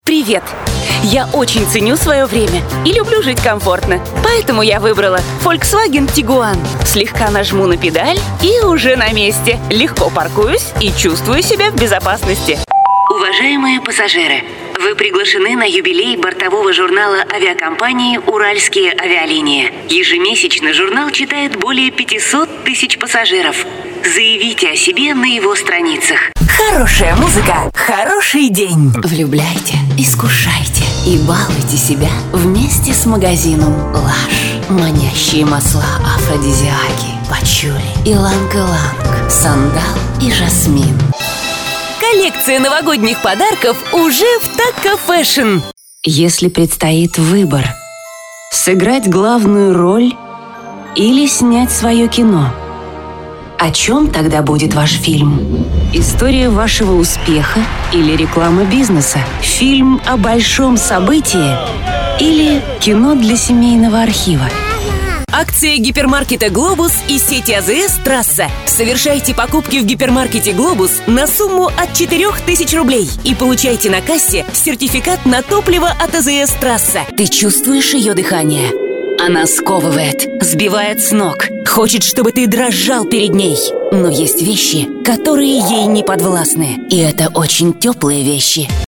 Привет! Я очень ценю свое время и люблю жить комфортно. Поэтому я выбрала Volkswagen Tiguan. Слегка нажму на педаль и уже на месте. Легко паркуюсь и чувствую себя в безопасности. Уважаемые пассажиры, вы приглашены на юбилей бортового журнала авиакомпании «Уральские авиалинии». Ежемесячно журнал читает более 500 тысяч пассажиров. Заявите о себе на его страницах. Хорошая музыка, хороший день. Влюбляйте, искушайте и балуйте себя вместе с магазином «Лаш». Манящие масла, афродизиаки, пачули, иланг-иланг, сандал и жасмин. Коллекция новогодних подарков уже в Такко Фэшн. Если предстоит выбор – сыграть главную роль или снять свое кино, о чем тогда будет ваш фильм? История вашего успеха или реклама бизнеса? Фильм о большом событии или кино для семейного архива? Акция гипермаркета «Глобус» и сети АЗС «Трасса». Совершайте покупки в гипермаркете «Глобус» на сумму от 4000 рублей и получайте на кассе сертификат на топливо от АЗС «Трасса». Ты чувствуешь ее дыхание? Она сковывает, сбивает с ног, хочет, чтобы ты дрожал перед ней. Но есть вещи, которые ей не подвластны. И это очень теплые вещи.